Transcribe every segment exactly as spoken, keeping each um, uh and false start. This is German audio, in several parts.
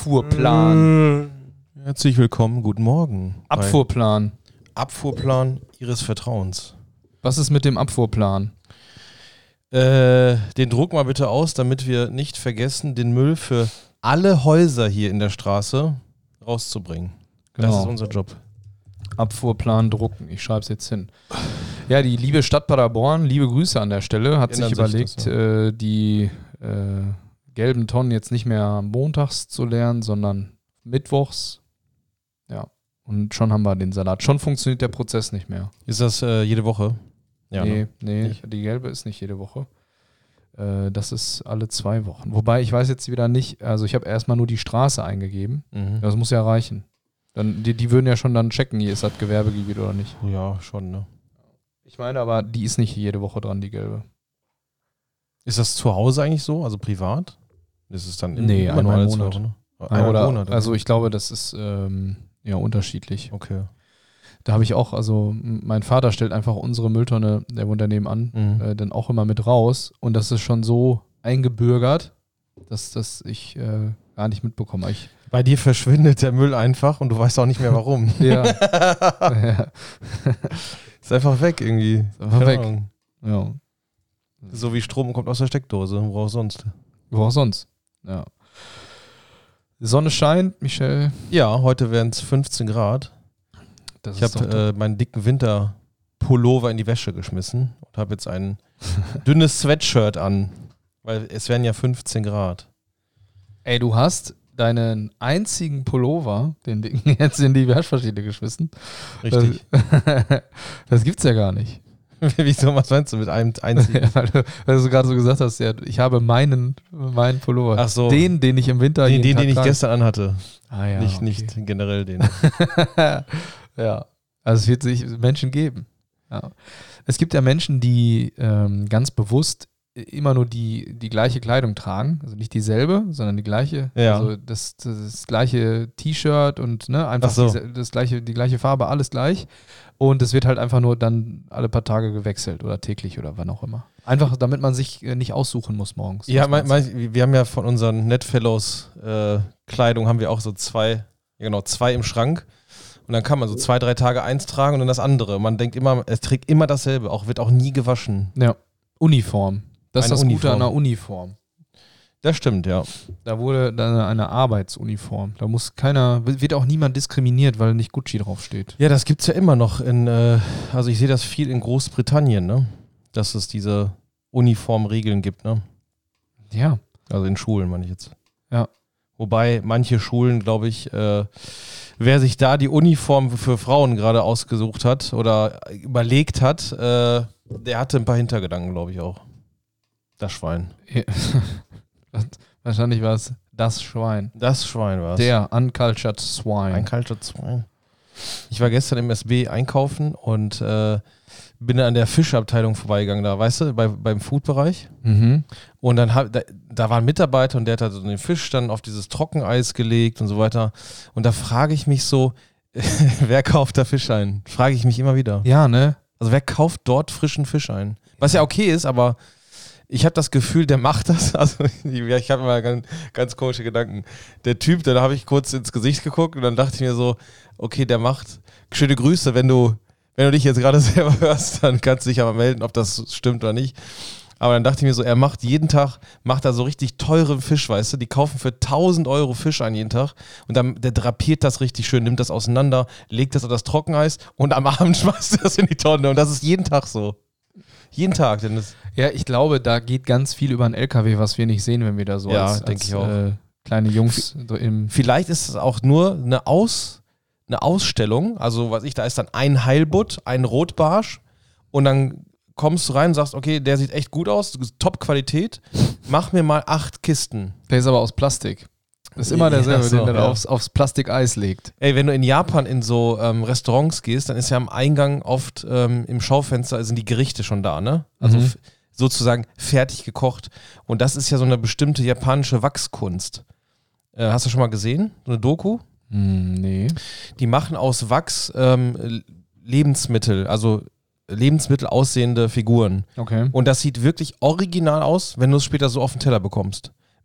Abfuhrplan. Herzlich willkommen, guten Morgen. Abfuhrplan. Abfuhrplan Ihres Vertrauens. Was ist mit dem Abfuhrplan? Äh, den druck mal bitte aus, damit wir nicht vergessen, den Müll für alle Häuser hier in der Straße rauszubringen. Genau. Das ist unser Job. Abfuhrplan drucken. Ich schreibe es jetzt hin. Ja, die liebe Stadt Paderborn, liebe Grüße an der Stelle, hat sich überlegt, sich das, ja. äh, die äh, gelben Tonnen jetzt nicht mehr montags zu leeren, sondern mittwochs. Ja, und schon haben wir den Salat. Schon funktioniert der Prozess nicht mehr. Ist das äh, jede Woche? Ja, nee, ne? nee, nicht. Die gelbe ist nicht jede Woche. Äh, das ist alle zwei Wochen. Wobei, ich weiß jetzt wieder nicht, also ich habe erstmal nur die Straße eingegeben. Mhm. Das muss ja reichen. Dann, die, die würden ja schon dann checken, hier ist das Gewerbegebiet oder nicht. Ja, schon, ne? Ich meine aber, die ist nicht jede Woche dran, die gelbe. Ist das zu Hause eigentlich so, also privat? Ist es dann im, nee, immer einmal nur im alle Monat. zwei Wochen? Einmal oder, Monat, also ich glaube, das ist ähm, ja unterschiedlich. Okay. Da habe ich auch, also mein Vater stellt einfach unsere Mülltonne, der wohnt daneben an, Mhm. äh, dann auch immer mit raus. Und das ist schon so eingebürgert, dass das ich äh, gar nicht mitbekomme. Ich, Bei dir verschwindet der Müll einfach und du weißt auch nicht mehr warum. ja. ja. Ist einfach weg irgendwie. Ist einfach Keine weg. Ahnung. Ja. So wie Strom kommt aus der Steckdose. Wo auch sonst. Wo auch sonst. Ja. Die Sonne scheint, Michel. Ja, heute wären es fünfzehn Grad. Das Ich habe äh, meinen dicken Winterpullover in die Wäsche geschmissen und habe jetzt ein dünnes Sweatshirt an. Weil es wären ja fünfzehn Grad. Ey, du hast deinen einzigen Pullover, den dicken, jetzt in die Waschmaschine geschmissen. Richtig. Das, das gibt's ja gar nicht. Wieso, was meinst du mit einem einzigen? Ja, weil, du, weil du gerade so gesagt hast, ja, ich habe meinen, meinen Pullover. Ach so. Den, den ich im Winter Den, jeden den, Tag den ich trage. gestern anhatte. Ah, ja, nicht, okay. nicht generell den. Ja, also es wird sich Menschen geben. Ja. Es gibt ja Menschen, die ähm, ganz bewusst immer nur die, die gleiche Kleidung tragen, also nicht dieselbe, sondern die gleiche, Ja. also das, das gleiche T-Shirt und ne, einfach Ach so. diese, das gleiche, die gleiche Farbe, alles gleich. Und es wird halt einfach nur dann alle paar Tage gewechselt oder täglich oder wann auch immer. Einfach, damit man sich äh, nicht aussuchen muss morgens. Ja, was man mein, mein, wir haben ja von unseren Netfellows äh, Kleidung haben wir auch so zwei, ja genau, zwei im Schrank. Und dann kann man so zwei, drei Tage eins tragen und dann das andere. Man denkt immer, es trägt immer dasselbe, auch wird auch nie gewaschen. Ja, Uniform. Das ist Eine das Gute Uniform. an einer Uniform. Das stimmt, ja. Da wurde dann eine Arbeitsuniform. Da muss keiner, wird auch niemand diskriminiert, weil nicht Gucci draufsteht. Ja, das gibt's ja immer noch in, äh, also ich sehe das viel in Großbritannien, ne? Dass es diese Uniformregeln gibt, ne? Ja. Also in Schulen, meine ich jetzt. Ja. Wobei manche Schulen, glaube ich, äh, wer sich da die Uniform für Frauen gerade ausgesucht hat oder überlegt hat, äh, der hatte ein paar Hintergedanken, glaube ich auch. Das Schwein. Ja. Wahrscheinlich war es das Schwein. Das Schwein war es. Der uncultured Swine. Ein kalter Schwein. Ich war gestern im S B einkaufen und äh, bin an der Fischabteilung vorbeigegangen, da, weißt du, bei, beim Foodbereich. Mhm. Und dann hab, da, da war ein Mitarbeiter und der hat halt so den Fisch dann auf dieses Trockeneis gelegt und so weiter. Und da frage ich mich so, wer kauft da Fisch ein? Frage ich mich immer wieder. Ja, ne? Also wer kauft dort frischen Fisch ein? Was ja okay ist, aber ich habe das Gefühl, der macht das. Also ich habe immer ganz, ganz komische Gedanken. Der Typ, da habe ich kurz ins Gesicht geguckt und dann dachte ich mir so, okay, der macht schöne Grüße, wenn du, wenn du dich jetzt gerade selber hörst, dann kannst du dich aber melden, ob das stimmt oder nicht. Aber dann dachte ich mir so, er macht jeden Tag, macht da so richtig teuren Fisch, weißt du, die kaufen für tausend Euro Fisch ein jeden Tag und dann, der drapiert das richtig schön, nimmt das auseinander, legt das auf das Trockeneis und am Abend schmeißt er das in die Tonne und das ist jeden Tag so. Jeden Tag, denn das Ja, ich glaube, da geht ganz viel über einen L K W, was wir nicht sehen, wenn wir da so Ja, als, denke als ich auch. Äh, kleine Jungs so im... Vielleicht ist es auch nur eine, Aus, eine Ausstellung, also was ich, da ist dann ein Heilbutt, ein Rotbarsch und dann kommst du rein und sagst, okay, der sieht echt gut aus, Top-Qualität, mach mir mal acht Kisten. Der ist aber aus Plastik. Das ist immer derselbe, Ja, so, den er ja. aufs, aufs Plastikeis legt. Ey, wenn du in Japan in so ähm, Restaurants gehst, dann ist ja am Eingang oft ähm, im Schaufenster sind die Gerichte schon da, ne? Also Mhm. f- sozusagen fertig gekocht. Und das ist ja so eine bestimmte japanische Wachskunst. Äh, hast du schon mal gesehen? So eine Doku? Hm, nee. Die machen aus Wachs ähm, Lebensmittel, also Lebensmittel aussehende Figuren. Okay. Und das sieht wirklich original aus, wenn du es später so auf den Teller bekommst.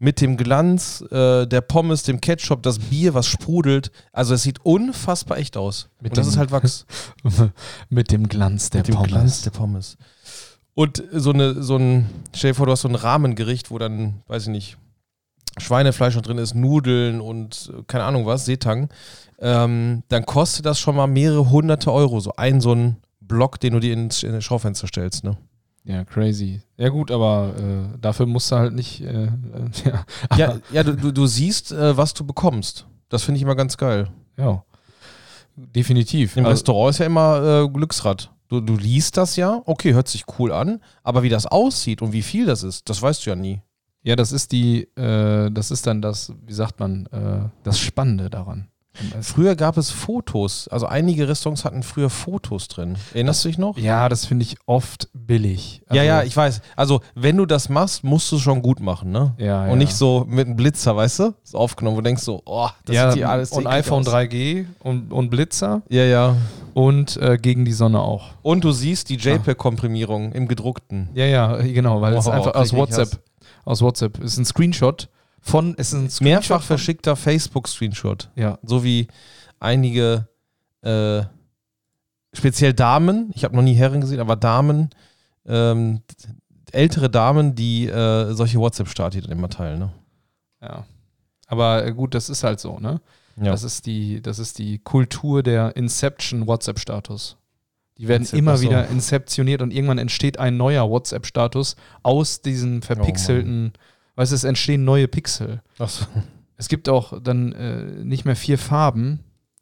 mit dem Glanz äh, der Pommes, dem Ketchup, das Bier, was sprudelt. Also es sieht unfassbar echt aus. Mit und das dem, ist halt Wachs. Mit dem Glanz der mit dem Pommes. Glanz der Pommes. Und so eine, so ein, stell dir vor, du hast so ein Rahmengericht, wo dann, weiß ich nicht, Schweinefleisch noch drin ist, Nudeln und keine Ahnung was, Seetang. Ähm, dann kostet das schon mal mehrere hunderte Euro. So ein so ein Block, den du dir ins, in das Schaufenster stellst, ne? Ja, crazy. Ja gut, aber äh, dafür musst du halt nicht, äh, äh, ja. Ja, ja du, du, du siehst, äh, was du bekommst. Das finde ich immer ganz geil. Ja, definitiv. Im also, Restaurant ist ja immer äh, Glücksrad. Du, du liest das ja, okay, hört sich cool an, aber wie das aussieht und wie viel das ist, das weißt du ja nie. Ja, das ist die, äh, das ist dann das, wie sagt man, äh, das Spannende daran. Früher gab es Fotos, also einige Restaurants hatten früher Fotos drin. Erinnerst du dich noch? Ja, das finde ich oft billig. Also, ja, ja, ich weiß. Also, wenn du das machst, musst du es schon gut machen, ne? Ja, und ja. nicht so mit einem Blitzer, weißt du? So aufgenommen, wo du denkst so, oh, das ja, sieht hier alles und eklig iPhone aus. drei G und, und Blitzer Ja, ja. und äh, gegen die Sonne auch. Und du siehst die JPEG-Komprimierung im gedruckten. Ja, ja, genau, weil Oh, es einfach aus krieg ich WhatsApp, Hass. aus WhatsApp, ist ein Screenshot von, es ist ein Screenshot Mehrfach von- verschickter Facebook-Screenshot. Ja, So wie einige, äh, speziell Damen, ich habe noch nie Herren gesehen, aber Damen, ähm, ältere Damen, die äh, solche WhatsApp-Stati dann immer teilen, ne? ja. Aber äh, gut, das ist halt so, ne? Ja. Das ist die, das ist die Kultur der Inception-WhatsApp-Status. Die werden Incept- immer ach so. wieder inzeptioniert und irgendwann entsteht ein neuer WhatsApp-Status aus diesen verpixelten, weißt du, es entstehen neue Pixel. Achso. Es gibt auch dann äh, nicht mehr vier Farben,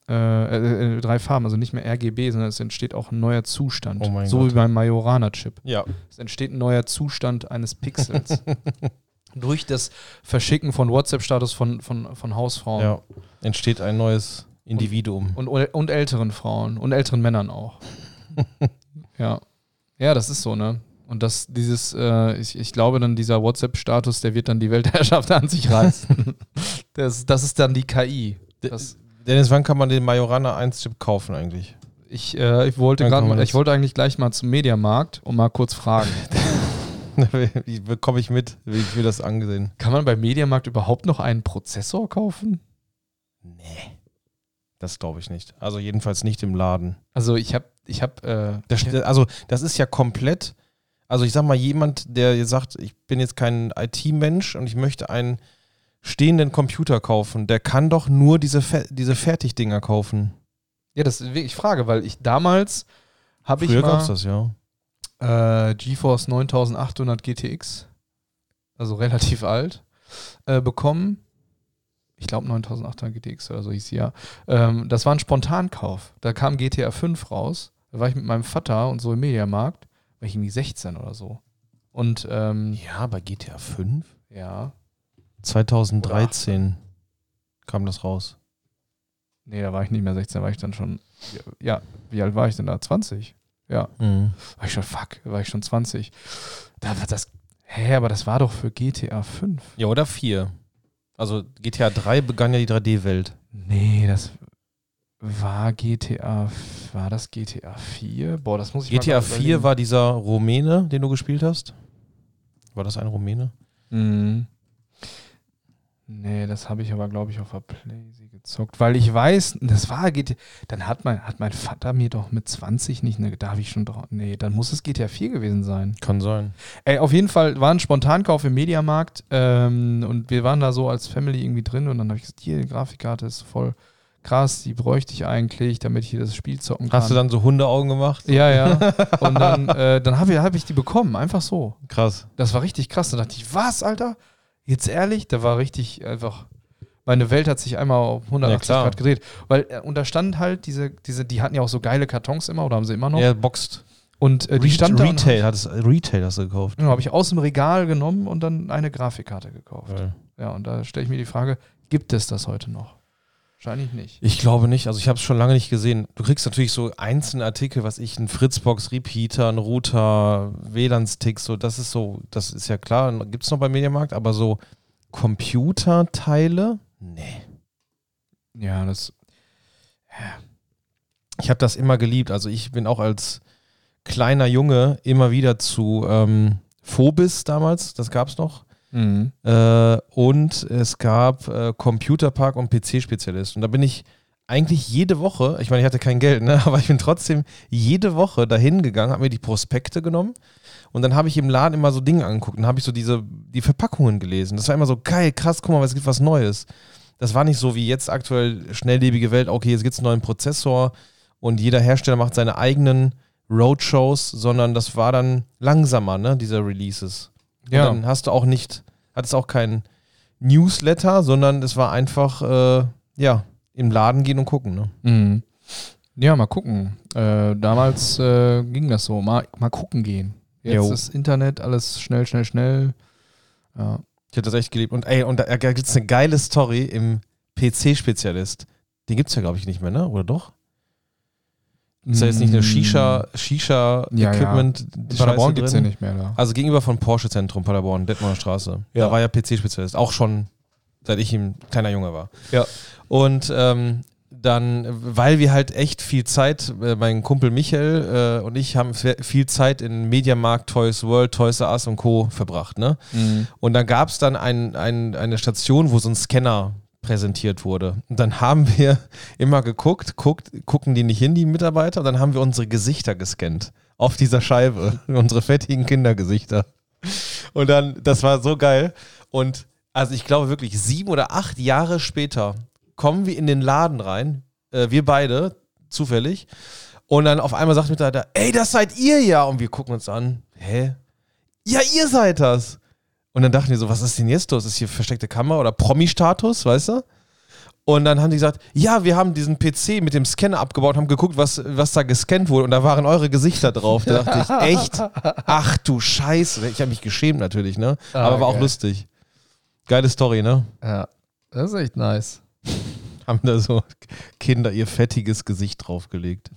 äh, äh, drei Farben, also nicht mehr R G B, sondern es entsteht auch ein neuer Zustand. Oh mein so Gott. wie beim Majorana-Chip. Ja. Es entsteht ein neuer Zustand eines Pixels. Durch das Verschicken von WhatsApp-Status von, von, von Hausfrauen. Ja. Entsteht ein neues Individuum. Und, und, und älteren Frauen und älteren Männern auch. ja. Ja, das ist so, ne? Und das, dieses, äh, ich, ich glaube dann, dieser WhatsApp-Status, der wird dann die Weltherrschaft an sich reißen. das, das ist dann die K I. Das, Dennis, wann kann man den Majorana eins Chip kaufen eigentlich? ich, äh, ich wollte Dann gerade kann man mal, das- ich wollte eigentlich gleich mal zum Mediamarkt und mal kurz fragen. Wie bekomme ich mit? Wie ich will das angesehen? Kann man beim Mediamarkt überhaupt noch einen Prozessor kaufen? Nee. Das glaube ich nicht. Also jedenfalls nicht im Laden. Also ich habe, ich habe, äh, Das, also das ist ja komplett, also ich sag mal, jemand, der jetzt sagt, ich bin jetzt kein I T-Mensch und ich möchte einen stehenden Computer kaufen, der kann doch nur diese, Fe- diese Fertigdinger kaufen. ja, das ist wirklich Frage, weil ich damals habe ich Früher gab mal es das, ja. äh, GeForce neuntausendachthundert G T X, also relativ alt, äh, bekommen. Ich glaube neuntausendachthundert G T X oder so hieß sie ja. Ähm, das war ein Spontankauf. Da kam G T A fünf raus. Da war ich mit meinem Vater und so im Mediamarkt, war ich irgendwie sechzehn oder so. Und ähm, Ja, bei G T A fünf? ja, zweitausenddreizehn kam das raus. nee, da war ich nicht mehr sechzehn, war ich dann schon, ja, wie alt war ich denn da? zwanzig? Ja, Mhm. war ich schon, fuck, war ich schon zwanzig. Da war das, hä, aber das war doch für G T A fünf. Ja, oder vier. Also G T A drei begann ja die drei D-Welt. Nee, das war G T A, war das G T A vier? Boah, das muss ich G T A mal vier war dieser Rumäne, den du gespielt hast? War das ein Rumäne? Mhm. Nee, das habe ich aber, glaube ich, auf der Playsee gezockt, weil ich weiß, das war G T A, dann hat mein, hat mein Vater mir doch mit zwanzig nicht, ne, da habe ich schon drauf, nee, dann muss es G T A vier gewesen sein. Kann sein. Ey, auf jeden Fall war ein Spontankauf im Mediamarkt ähm, und wir waren da so als Family irgendwie drin und dann habe ich gesagt, hier, die Grafikkarte ist voll krass, die bräuchte ich eigentlich, damit ich hier das Spiel zocken kann. Hast du dann so Hundeaugen gemacht? Ja, ja. Und dann, äh, dann habe ich, hab ich die bekommen, einfach so. Krass. Das war richtig krass. Da dachte ich, was, Alter? Jetzt ehrlich? Da war richtig einfach, meine Welt hat sich einmal auf hundertachtzig Ja, klar. Grad gedreht. Weil, äh, und da stand halt diese, diese, die hatten ja auch so geile Kartons immer, oder haben sie immer noch? Er boxt. Und äh, die Re- stand da und Retail, hat es, Retail hast du gekauft. Genau, habe ich aus dem Regal genommen und dann eine Grafikkarte gekauft. Ja. Ja, und da stelle ich mir die Frage, gibt es das heute noch? Wahrscheinlich nicht. Ich glaube nicht, also ich habe es schon lange nicht gesehen. Du kriegst natürlich so einzelne Artikel, was ich, ein Fritzbox, Repeater, ein Router, W L A N-Stick, so, das ist so, das ist ja klar, gibt es noch beim Mediamarkt, aber so Computerteile? Nee. Ja, das. Ich habe das immer geliebt, also ich bin auch als kleiner Junge immer wieder zu ähm, Phobis damals, das gab es noch, Mhm. Äh, und es gab äh, Computerpark und P C-Spezialist. Und da bin ich eigentlich jede Woche, ich meine, ich hatte kein Geld, ne, aber ich bin trotzdem jede Woche dahin gegangen, habe mir die Prospekte genommen und dann habe ich im Laden immer so Dinge angeguckt und habe ich so diese, die Verpackungen gelesen. Das war immer so geil, krass, guck mal, es gibt was Neues. Das war nicht so wie jetzt aktuell schnelllebige Welt, okay, jetzt gibt es einen neuen Prozessor und jeder Hersteller macht seine eigenen Roadshows, sondern das war dann langsamer, ne, diese Releases. Und ja. Dann hast du auch nicht, hattest auch kein Newsletter, sondern es war einfach, äh, ja, im Laden gehen und gucken, ne? Mhm. Ja, mal gucken. Äh, damals äh, ging das so, mal, mal gucken gehen. Jetzt jo. ist Internet, alles schnell, schnell, schnell. Ja. Ich hätte das echt geliebt. Und ey, und da, da gibt es eine geile Story im P C-Spezialist. Den gibt es ja, glaube ich, nicht mehr, ne? Oder doch? Ist ja jetzt nicht eine Shisha, Shisha-Equipment? Ja, ja. Paderborn gibt es ja nicht mehr. Da. Also gegenüber von Porsche-Zentrum, Paderborn, Detmolder Straße. Ja. Da war ja P C-Spezialist. Auch schon, seit ich ein kleiner Junge war. Ja. Und ähm, dann, weil wir halt echt viel Zeit, äh, mein Kumpel Michael äh, und ich haben viel Zeit in Mediamarkt, Toys World, Toys R Us und Co. verbracht, ne? Mhm. Und dann gab es dann ein, ein, eine Station, wo so ein Scanner präsentiert wurde. Und dann haben wir immer geguckt, guckt, gucken die nicht hin, die Mitarbeiter, und dann haben wir unsere Gesichter gescannt. Auf dieser Scheibe. Unsere fettigen Kindergesichter. Und dann, das war so geil. Und also ich glaube wirklich, sieben oder acht Jahre später kommen wir in den Laden rein, äh, wir beide, zufällig, und dann auf einmal sagt der Mitarbeiter, ey, das seid ihr ja. Und wir gucken uns an, hä? Ja, ihr seid das. Und dann dachten wir so, was ist denn jetzt los? Ist hier versteckte Kamera oder Promi-Status, weißt du? Und dann haben die gesagt, ja, wir haben diesen P C mit dem Scanner abgebaut, haben geguckt, was, was da gescannt wurde, und da waren eure Gesichter drauf. Da dachte ich, echt? Ach du Scheiße. Ich habe mich geschämt natürlich, ne? Ah, aber war geil. Auch lustig. Geile Story, ne? Ja, das ist echt nice. Haben da so Kinder ihr fettiges Gesicht draufgelegt.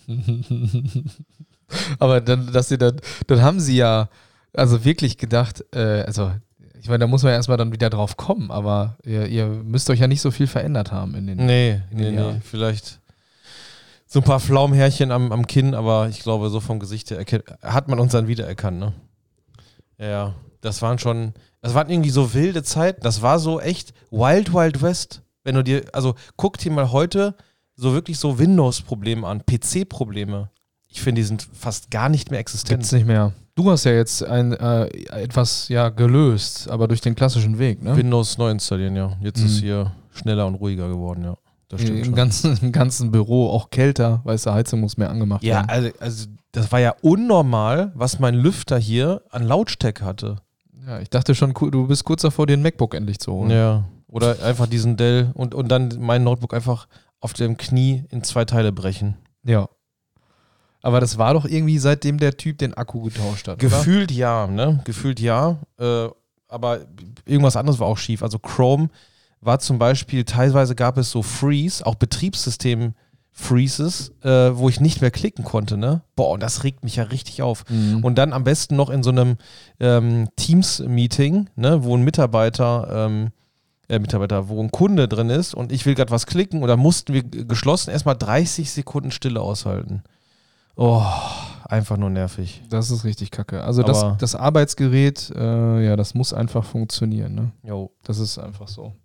Aber dann, dass sie dann, dann haben sie ja also wirklich gedacht, äh, also ich meine, da muss man ja erstmal dann wieder drauf kommen, aber ihr, ihr müsst euch ja nicht so viel verändert haben in den Nee, in den nee, Jahren. nee, vielleicht so ein paar Pflaumhärchen am, am Kinn, aber ich glaube, so vom Gesicht her erkennt, hat man uns dann wiedererkannt, ne? Ja, das waren schon, das waren irgendwie so wilde Zeiten, das war so echt Wild Wild West. Wenn du dir, also guck dir mal heute so wirklich so Windows-Probleme an, P C-Probleme. Ich finde, die sind fast gar nicht mehr existent. Gibt's nicht mehr. Du hast ja jetzt ein, äh, etwas ja gelöst, aber durch den klassischen Weg, ne? Windows neu installieren, ja. Jetzt mhm. ist hier schneller und ruhiger geworden, ja. Das stimmt Im, schon. Ganzen, Im ganzen Büro auch kälter, weißt du, Heizung muss mehr angemacht ja, werden. Ja, also, also das war ja unnormal, was mein Lüfter hier an Lautstärke hatte. Ja, ich dachte schon, du bist kurz davor, dir ein MacBook endlich zu holen. Ja. Oder einfach diesen Dell und, und dann mein Notebook einfach auf dem Knie in zwei Teile brechen. Ja. Aber das war doch irgendwie, seitdem der Typ den Akku getauscht hat, Gefühlt oder? ja, ne? Gefühlt ja. Äh, aber irgendwas anderes war auch schief. Also Chrome war zum Beispiel, teilweise gab es so Freeze, auch Betriebssystem-Freezes, äh, wo ich nicht mehr klicken konnte, ne? Boah, und das regt mich ja richtig auf. Mhm. Und dann am besten noch in so einem ähm, Teams-Meeting, ne? Wo ein Mitarbeiter... Ähm, Äh, Mitarbeiter, wo ein Kunde drin ist und ich will gerade was klicken, und da mussten wir geschlossen erstmal dreißig Sekunden Stille aushalten. Oh, einfach nur nervig. Das ist richtig kacke. Also das, das Arbeitsgerät, äh, ja, das muss einfach funktionieren, ne? Jo. Das ist einfach so.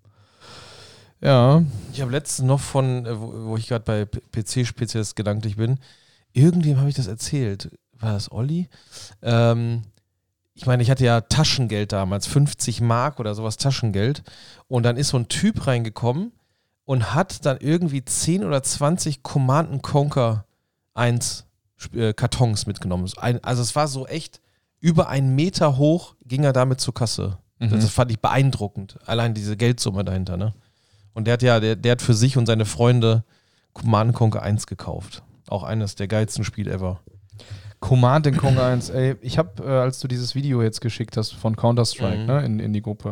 Ja. Ich habe letztens noch von, wo, wo ich gerade bei P C-Spezialist gedanklich bin, irgendwem habe ich das erzählt. War das Olli? Ähm, Ich meine, ich hatte ja Taschengeld damals, fünfzig Mark oder sowas Taschengeld. Und dann ist so ein Typ reingekommen und hat dann irgendwie zehn oder zwanzig Command and Conquer eins äh, Kartons mitgenommen. Also es war so echt, über einen Meter hoch ging er damit zur Kasse. Mhm. Das fand ich beeindruckend. Allein diese Geldsumme dahinter, ne? Und der hat ja, der, der hat für sich und seine Freunde Command and Conquer eins gekauft. Auch eines der geilsten Spiele ever. Command and Conquer eins, ey, ich habe, äh, als du dieses Video jetzt geschickt hast von Counter-Strike, mhm. ne, in, in die Gruppe,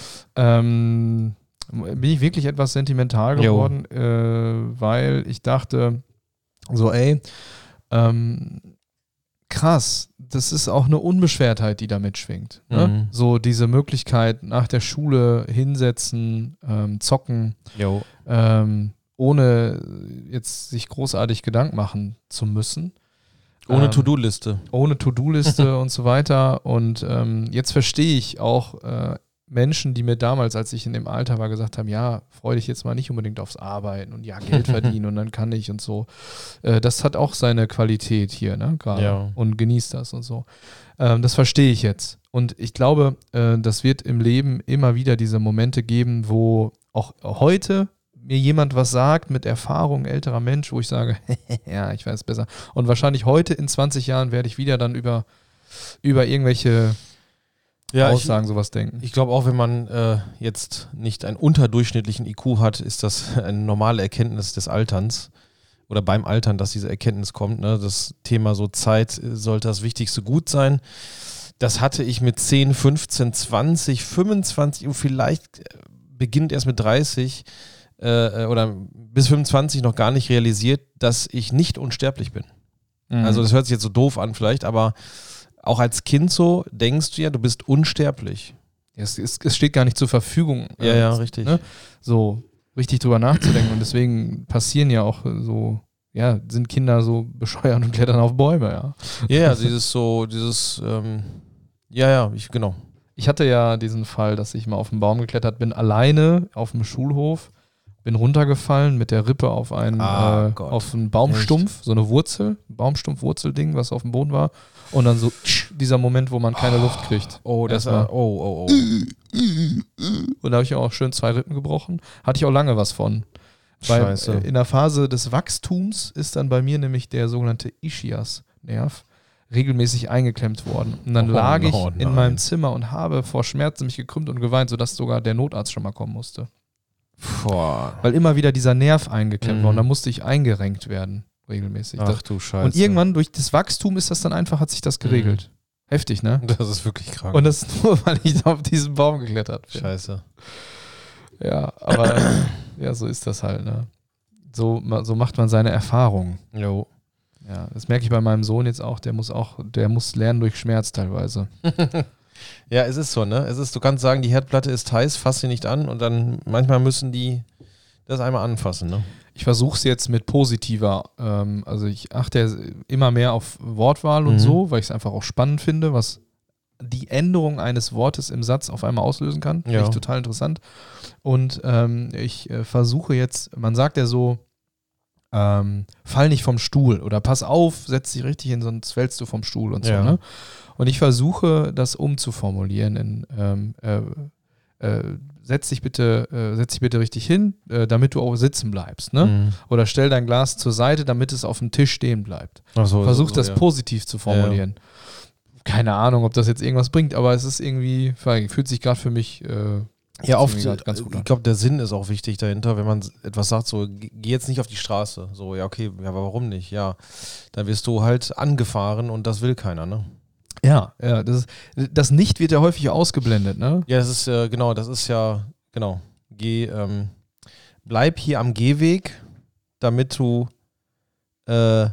ähm, bin ich wirklich etwas sentimental geworden, äh, weil ich dachte, so ey, ähm, krass, das ist auch eine Unbeschwertheit, die da mitschwingt. Ne? Mhm. So diese Möglichkeit, nach der Schule hinsetzen, ähm, zocken, ähm, ohne jetzt sich großartig Gedanken machen zu müssen. Ohne ähm, To-Do-Liste. Ohne To-Do-Liste und so weiter. Und ähm, jetzt verstehe ich auch äh, Menschen, die mir damals, als ich in dem Alter war, gesagt haben, ja, freu dich jetzt mal nicht unbedingt aufs Arbeiten und ja, Geld verdienen und dann kann ich und so. Äh, das hat auch seine Qualität hier, ne, gerade. Ja. Und genießt das und so. Ähm, das verstehe ich jetzt. Und ich glaube, äh, das wird im Leben immer wieder diese Momente geben, wo auch heute mir jemand was sagt mit Erfahrung, älterer Mensch, wo ich sage, ja, ich weiß besser. Und wahrscheinlich heute in zwanzig Jahren werde ich wieder dann über, über irgendwelche ja, Aussagen ich, sowas denken. Ich glaube auch, wenn man äh, jetzt nicht einen unterdurchschnittlichen I Q hat, ist das eine normale Erkenntnis des Alterns oder beim Altern, dass diese Erkenntnis kommt. Ne? Das Thema so Zeit sollte das wichtigste Gut sein. Das hatte ich mit zehn, fünfzehn, zwanzig, fünfundzwanzig und vielleicht beginnt erst mit dreißig äh, oder bis fünfundzwanzig noch gar nicht realisiert, dass ich nicht unsterblich bin. Mhm. Also das hört sich jetzt so doof an vielleicht, aber auch als Kind so denkst du ja, du bist unsterblich. Es, es, es steht gar nicht zur Verfügung. Ja, äh, ja, richtig. Ne? So richtig drüber nachzudenken. Und deswegen passieren ja auch so, ja, sind Kinder so bescheuert und klettern auf Bäume, ja. Ja, ja, dieses so, dieses, ähm, ja, ja, ich, genau. Ich hatte ja diesen Fall, dass ich mal auf einen Baum geklettert bin, alleine auf dem Schulhof, bin runtergefallen mit der Rippe auf einen, ah, äh, auf einen Baumstumpf, Echt? so eine Wurzel, Baumstumpf-Wurzelding, was auf dem Boden war. Und dann so dieser Moment, wo man keine oh, Luft kriegt. Oh, das war, oh, oh, oh. Und da habe ich auch schön zwei Rippen gebrochen. Hatte ich auch lange was von. Weil Scheiße. Äh, in der Phase des Wachstums ist dann bei mir nämlich der sogenannte Ischias-Nerv regelmäßig eingeklemmt worden. Und dann oh, lag ich no, in meinem Zimmer und habe vor Schmerzen mich gekrümmt und geweint, sodass sogar der Notarzt schon mal kommen musste. Boah. Weil immer wieder dieser Nerv eingeklemmt Mhm. war und dann musste ich eingerenkt werden, regelmäßig. Ach das, du Scheiße. Und irgendwann durch das Wachstum ist das dann einfach, hat sich das geregelt. Mhm. Heftig, ne? Das ist wirklich krank. Und das nur, weil ich auf diesen Baum geklettert bin. Scheiße. Ja, aber ja, so ist das halt, ne? So, so macht man seine Erfahrungen. Jo. Ja, das merke ich bei meinem Sohn jetzt auch, der muss auch, der muss lernen durch Schmerz teilweise. Ja, es ist so, ne? Es ist, du kannst sagen, die Herdplatte ist heiß, fass sie nicht an und dann manchmal müssen die das einmal anfassen, ne? Ich versuche es jetzt mit positiver, ähm, also ich achte immer mehr auf Wortwahl und mhm. so, weil ich es einfach auch spannend finde, was die Änderung eines Wortes im Satz auf einmal auslösen kann. Ja. Finde ich total interessant. Und ähm, ich äh, versuche jetzt, man sagt ja so, ähm, fall nicht vom Stuhl oder pass auf, setz dich richtig hin, sonst fällst du vom Stuhl und so. Ja. Ne? Und ich versuche, das umzuformulieren in ähm, äh, äh, setz dich bitte, äh, setz dich bitte richtig hin, äh, damit du auch sitzen bleibst. Ne? Mhm. Oder stell dein Glas zur Seite, damit es auf dem Tisch stehen bleibt. Ach so, Versuch so, das ja. positiv zu formulieren. Ja. Keine Ahnung, ob das jetzt irgendwas bringt, aber es ist irgendwie, fühlt sich gerade für mich äh, ja, oft, ganz gut an. Ich glaube, der Sinn ist auch wichtig dahinter, wenn man etwas sagt, so, geh jetzt nicht auf die Straße. So, ja, okay, ja, aber warum nicht? Ja, dann wirst du halt angefahren und das will keiner, ne? Ja, ja, das, ist, das Nicht wird ja häufig ausgeblendet, ne? Ja, das ist, äh, genau, das ist ja, genau, geh, ähm, bleib hier am Gehweg, damit du, äh,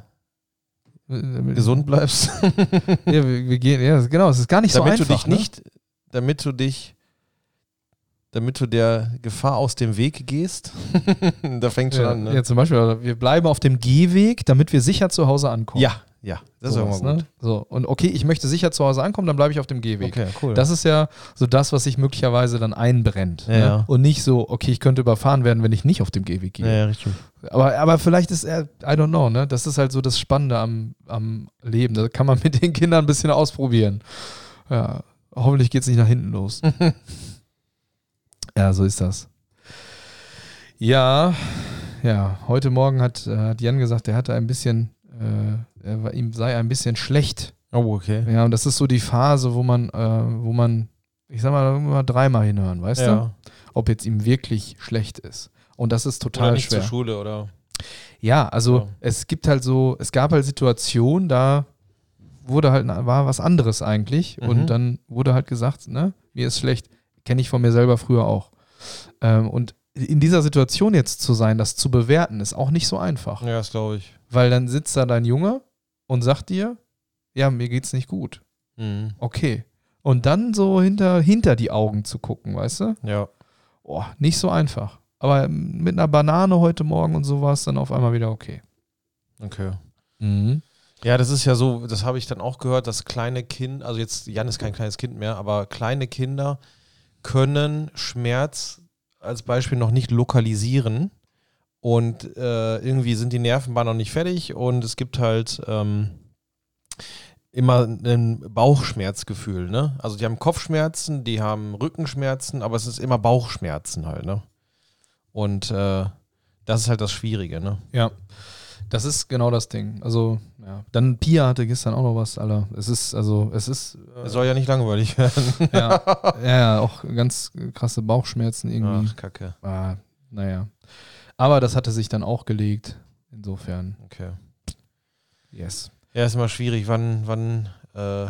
gesund bleibst. Ja, wir, wir gehen, ja, genau, es ist gar nicht damit so einfach. Du dich ne? nicht, damit du dich, damit du der Gefahr aus dem Weg gehst. Da fängt schon ja, an, ne? Ja, zum Beispiel, wir bleiben auf dem Gehweg, damit wir sicher zu Hause ankommen. Ja, ja, das so ist was, immer gut. Ne? So, und okay, ich möchte sicher zu Hause ankommen, dann bleibe ich auf dem Gehweg. Okay, cool. Das ist ja so das, was sich möglicherweise dann einbrennt. Ja, ne? ja. Und nicht so, okay, ich könnte überfahren werden, wenn ich nicht auf dem Gehweg gehe. Ja, ja, richtig. Aber, aber vielleicht ist er, I don't know, ne? Das ist halt so das Spannende am, am Leben. Da kann man mit den Kindern ein bisschen ausprobieren. Ja, hoffentlich geht es nicht nach hinten los. Ja, so ist das. Ja, ja, heute Morgen hat, hat Jan gesagt, er hatte ein bisschen, äh, er war, ihm sei ein bisschen schlecht. Oh, okay. Ja, und das ist so die Phase, wo man, äh, wo man, ich sag mal, immer dreimal hinhören, weißt Ja. du? Ob jetzt ihm wirklich schlecht ist. Und das ist total Oder nicht schwer. zur Schule, oder? Ja, also Ja. es gibt halt so, es gab halt Situationen, da wurde halt, war was anderes eigentlich Mhm. und dann wurde halt gesagt, ne, mir ist schlecht, kenne ich von mir selber früher auch. Ähm, und in dieser Situation jetzt zu sein, das zu bewerten, ist auch nicht so einfach. Ja, das glaube ich. Weil dann sitzt da dein Junge und sagt dir, ja, mir geht's nicht gut. Mhm. Okay. Und dann so hinter, hinter die Augen zu gucken, weißt du? Ja. Oh, nicht so einfach. Aber mit einer Banane heute Morgen und so war es dann auf einmal wieder okay. Okay. Mhm. Ja, das ist ja so, das habe ich dann auch gehört, dass kleine Kinder, also jetzt, Jan ist kein kleines Kind mehr, aber kleine Kinder können Schmerz als Beispiel noch nicht lokalisieren und äh, irgendwie sind die Nervenbahnen noch nicht fertig und es gibt halt ähm, immer ein Bauchschmerzgefühl, ne? Also die haben Kopfschmerzen, die haben Rückenschmerzen, aber es ist immer Bauchschmerzen halt, ne? Und äh, das ist halt das Schwierige, ne? Ja, das ist genau das Ding. Also, ja. Dann Pia hatte gestern auch noch was, Alter. Es ist, also, es ist. Äh, es soll ja nicht langweilig werden. Ja, ja, auch ganz krasse Bauchschmerzen irgendwie. Ach, Kacke. Ah, naja. Aber das hatte sich dann auch gelegt. Insofern. Okay. Yes. Ja, ist immer schwierig. Wann, wann, äh,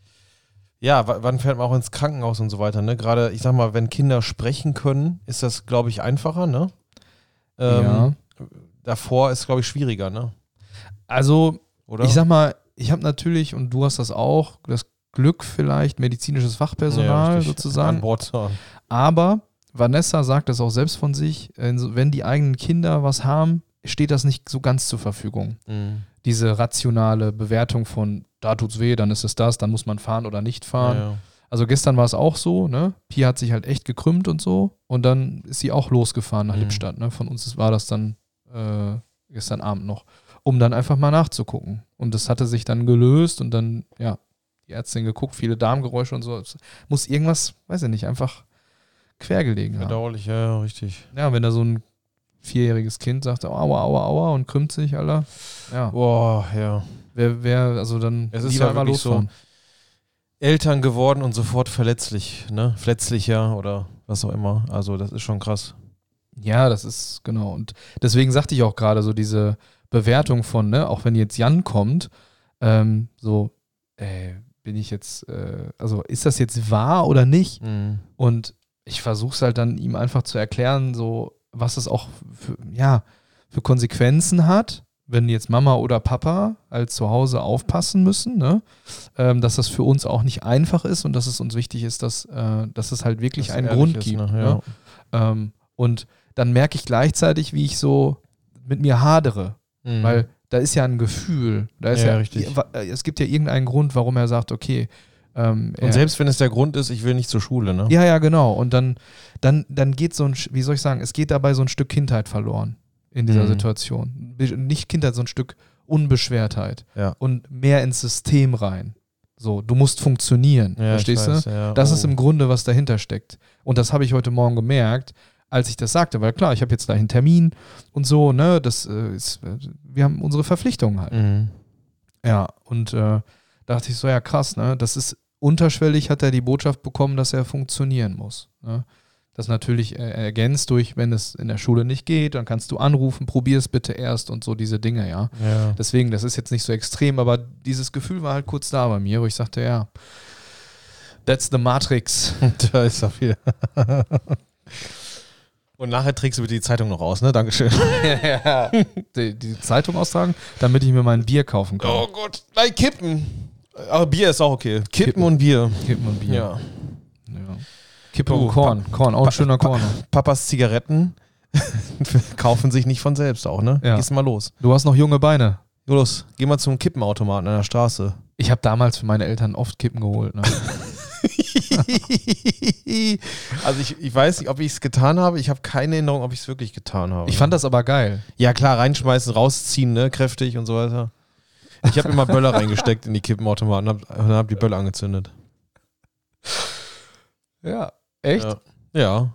ja, w- wann fährt man auch ins Krankenhaus und so weiter, ne? Gerade, ich sag mal, wenn Kinder sprechen können, ist das, glaube ich, einfacher, ne? Ähm, ja. Davor ist, glaube ich, schwieriger, ne? Also, Oder? ich sag mal, ich habe natürlich, und du hast das auch, das Glück vielleicht, medizinisches Fachpersonal ja, sozusagen. An Bord zu haben. Aber Vanessa sagt das auch selbst von sich, wenn die eigenen Kinder was haben, steht das nicht so ganz zur Verfügung. Mhm. Diese rationale Bewertung von, da tut's weh, dann ist es das, dann muss man fahren oder nicht fahren. Ja, ja. Also gestern war es auch so, ne? Pia hat sich halt echt gekrümmt und so und dann ist sie auch losgefahren nach Mhm. Lippstadt, ne? Von uns war das dann äh, gestern Abend noch, um dann einfach mal nachzugucken. Und das hatte sich dann gelöst und dann, ja, die Ärztin geguckt, viele Darmgeräusche und so. Es muss irgendwas, weiß ich nicht, einfach quergelegen haben. Bedauerlich, ja, ja, richtig. Ja, wenn da so ein vierjähriges Kind sagt, aua, aua, aua und krümmt sich, Alter. Ja. Boah, ja. Wer, wer, also dann Es ist lieber ja mal wirklich losfahren. Eltern geworden und sofort verletzlich, ne? Verletzlicher oder was auch immer. Also das ist schon krass. Ja, das ist, genau. Und deswegen sagte ich auch gerade so diese Bewertung von, ne, auch wenn jetzt Jan kommt, ähm, so, äh, bin ich jetzt, äh, also ist das jetzt wahr oder nicht? Mhm. Und ich versuche es halt dann ihm einfach zu erklären, so, was es auch für, ja, für Konsequenzen hat, wenn jetzt Mama oder Papa halt zu Hause aufpassen müssen, ne? Ähm, dass das für uns auch nicht einfach ist und dass es uns wichtig ist, dass, äh, dass es halt wirklich Dass einen ehrlich Grund ist, gibt. ne? Ne? Ja. Ähm, und dann merke ich gleichzeitig, wie ich so mit mir hadere, Mhm. weil da ist ja ein Gefühl, da ist Ja, ja, richtig. es gibt ja irgendeinen Grund, warum er sagt, okay, ähm, Und er, selbst wenn es der Grund ist, ich will nicht zur Schule, ne? ja, ja, genau. Und dann, dann, dann geht so ein, wie soll ich sagen, es geht dabei so ein Stück Kindheit verloren in dieser Mhm. Situation. Be- Nicht Kindheit, so ein Stück Unbeschwertheit Ja. und mehr ins System rein. So, du musst funktionieren, Ja, verstehst ich weiß, du? ja. Das Oh. ist im Grunde, was dahinter steckt. Und das habe ich heute Morgen gemerkt, als ich das sagte, weil klar, ich habe jetzt gleich einen Termin und so, ne, das äh, ist, äh, wir haben unsere Verpflichtungen halt. Mhm. Ja, und äh, dachte ich so, ja krass, ne, das ist unterschwellig, hat er die Botschaft bekommen, dass er funktionieren muss. Ne? Das natürlich äh, ergänzt durch, wenn es in der Schule nicht geht, dann kannst du anrufen, probier es bitte erst und so diese Dinge, ja. Ja. Deswegen, das ist jetzt nicht so extrem, aber dieses Gefühl war halt kurz da bei mir, wo ich sagte, ja, that's the Matrix. Da ist er wieder. Und nachher trägst du bitte die Zeitung noch aus, ne? Dankeschön. ja. die, die Zeitung austragen, damit ich mir mein Bier kaufen kann. Oh Gott. Nein, kippen. Aber Bier ist auch okay. Kippen, Kippen. und Bier. Kippen und Bier. Ja. Ja. Kippe Du, und Korn. Korn, auch ein Pa- schöner Pa- Korn. Papas Zigaretten kaufen sich nicht von selbst auch, ne? Ja. Gehst mal los. Du hast noch junge Beine. Los, geh mal zum Kippenautomaten an der Straße. Ich habe damals für meine Eltern oft Kippen geholt. Ne? Also ich, ich weiß nicht, ob ich es getan habe. Ich habe keine Erinnerung, ob ich es wirklich getan habe. Ich fand das aber geil. Ja klar, reinschmeißen, rausziehen, ne? Kräftig und so weiter. Ich habe immer Böller reingesteckt in die Kippenautomaten und habe hab die Böller angezündet. Ja. Echt? Ja. ja.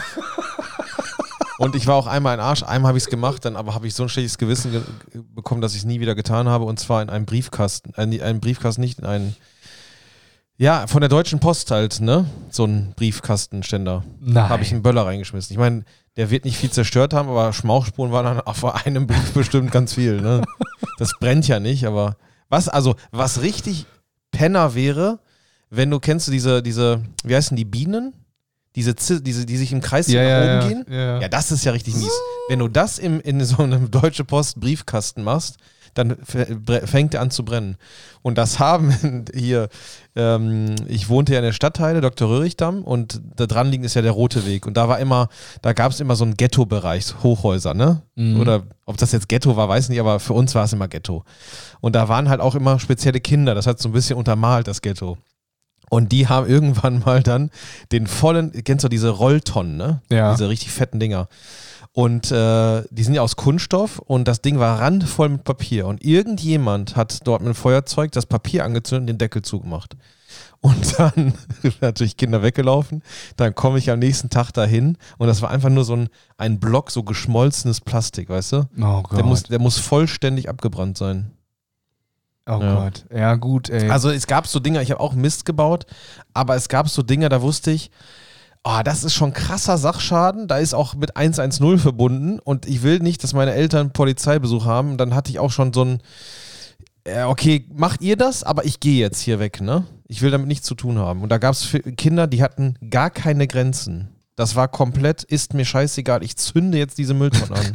Und ich war auch einmal ein Arsch. Einmal habe ich es gemacht, dann aber habe ich so ein schlechtes Gewissen ge bekommen, dass ich es nie wieder getan habe. Und zwar in einem Briefkasten. Äh, einen Briefkasten, nicht in einen. Ja, von der Deutschen Post halt, ne? So ein Briefkastenständer. Nein. Habe ich einen Böller reingeschmissen. Ich meine, der wird nicht viel zerstört haben, aber Schmauchspuren waren dann auf einem Brief bestimmt ganz viel, ne? Das brennt ja nicht, aber was, also, was richtig Penner wäre, wenn du, kennst du diese, diese, wie heißen die, Bienen? Diese, Z- diese, die sich im Kreis ja, nach ja, oben ja, gehen? Ja. Ja, das ist ja richtig mies. Wenn du das im, in so einem Deutsche Post Briefkasten machst, dann f- fängt er an zu brennen. Und das haben hier, ähm, ich wohnte ja in der Stadtteile, Doktor Röhrichdamm, und da dran liegen ist ja der Rote Weg. Und da war immer, da gab es immer so einen Ghetto-Bereich, so Hochhäuser, ne? Mhm. Oder ob das jetzt Ghetto war, weiß nicht, aber für uns war es immer Ghetto. Und da waren halt auch immer spezielle Kinder, das hat so ein bisschen untermalt, das Ghetto. Und die haben irgendwann mal dann den vollen, kennst du diese Rolltonnen, ne? Ja. Diese richtig fetten Dinger. Und äh, die sind ja aus Kunststoff und das Ding war randvoll mit Papier. Und irgendjemand hat dort mit einem Feuerzeug das Papier angezündet und den Deckel zugemacht. Und dann natürlich Kinder weggelaufen. Dann komme ich am nächsten Tag dahin und das war einfach nur so ein, ein Block, so geschmolzenes Plastik, weißt du? Oh Gott. Der muss, der muss vollständig abgebrannt sein. Oh Ja. Gott. Ja, gut, ey. Also es gab so Dinger, ich habe auch Mist gebaut, aber es gab so Dinger, da wusste ich, oh, das ist schon krasser Sachschaden, da ist auch mit eins eins null verbunden und ich will nicht, dass meine Eltern Polizeibesuch haben. Dann hatte ich auch schon so ein, äh, okay, macht ihr das, aber ich gehe jetzt hier weg, ne? Ich will damit nichts zu tun haben. Und da gab es Kinder, die hatten gar keine Grenzen. Das war komplett, ist mir scheißegal, ich zünde jetzt diese Mülltonnen an.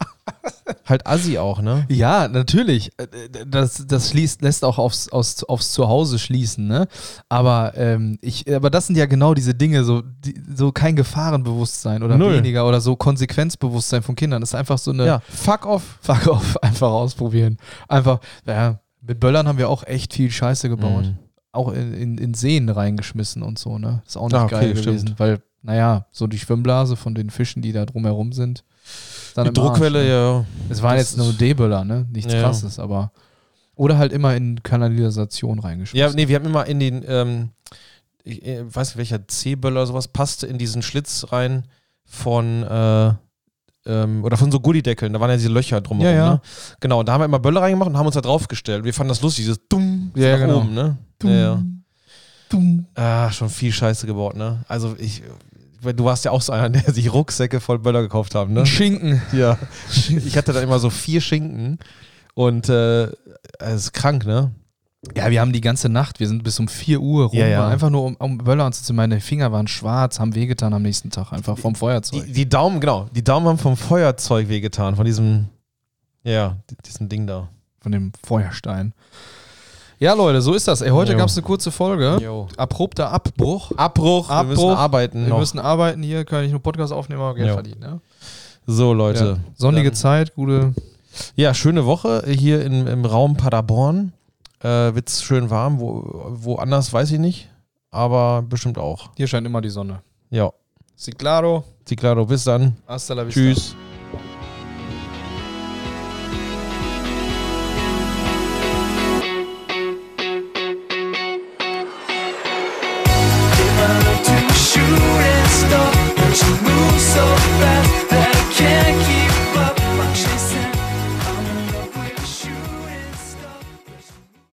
Halt Assi auch, ne? Ja, natürlich. Das, das schließt, lässt auch aufs, aufs, aufs Zuhause schließen, ne? Aber, ähm, ich, aber das sind ja genau diese Dinge, so, die, so kein Gefahrenbewusstsein oder Null. weniger oder so Konsequenzbewusstsein von Kindern. Das ist einfach so eine Ja, fuck off. Fuck off, einfach ausprobieren. Einfach, ja, mit Böllern haben wir auch echt viel Scheiße gebaut. Mhm. Auch in, in, in Seen reingeschmissen und so, ne? Ist auch nicht Ah, okay, geil stimmt. gewesen, weil, naja, so die Schwimmblase von den Fischen, die da drumherum sind. ist dann Die im Druckwelle, Arsch, ne? ja. Es waren Das jetzt nur D-Böller, ne? Nichts Ja. Krasses, aber. Oder halt immer in Kanalisation Ja, reingeschmissen. nee, wir haben immer in den, ähm, ich äh, weiß nicht, welcher C-Böller oder sowas passte in diesen Schlitz rein von, äh, ähm, oder von so Gullideckeln, da waren ja diese Löcher drumherum, Ja, ja. ne? Genau, da haben wir immer Böller reingemacht und haben uns da draufgestellt. Wir fanden das lustig, dieses Dumm Ja, nach genau. oben, ne? Dumm, Ja, ja. dumm. Ah, schon viel Scheiße gebaut, ne? Also ich, du warst ja auch so einer, der sich Rucksäcke voll Böller gekauft hat, ne? Schinken. Ja. Ich hatte da immer so vier Schinken und äh, es ist krank, ne? Ja, wir haben die ganze Nacht, wir sind bis um vier Uhr rum, Ja, ja. einfach nur um, um Böller anzuziehen. Meine Finger waren schwarz, haben wehgetan am nächsten Tag, einfach vom Feuerzeug. Die, die Daumen, genau, die Daumen haben vom Feuerzeug wehgetan, von diesem, ja, diesem Ding da. Von dem Feuerstein. Ja, Leute, so ist das. Ey, heute Jo. gab es eine kurze Folge. Jo. Abrupter Abbruch. Abbruch, wir müssen Abbruch. arbeiten Wir noch. müssen arbeiten hier, können nicht nur Podcast aufnehmen, aber Geld Jo. verdienen. Ne? So, Leute. Ja. Sonnige Dann- Zeit, gute. Ja, schöne Woche hier in, im Raum Paderborn. Äh, wird's schön warm, wo, woanders weiß ich nicht, aber bestimmt auch. Hier scheint immer die Sonne. Ja. Sí, claro. Sie, claro, bis dann. Hasta la vista. Tschüss.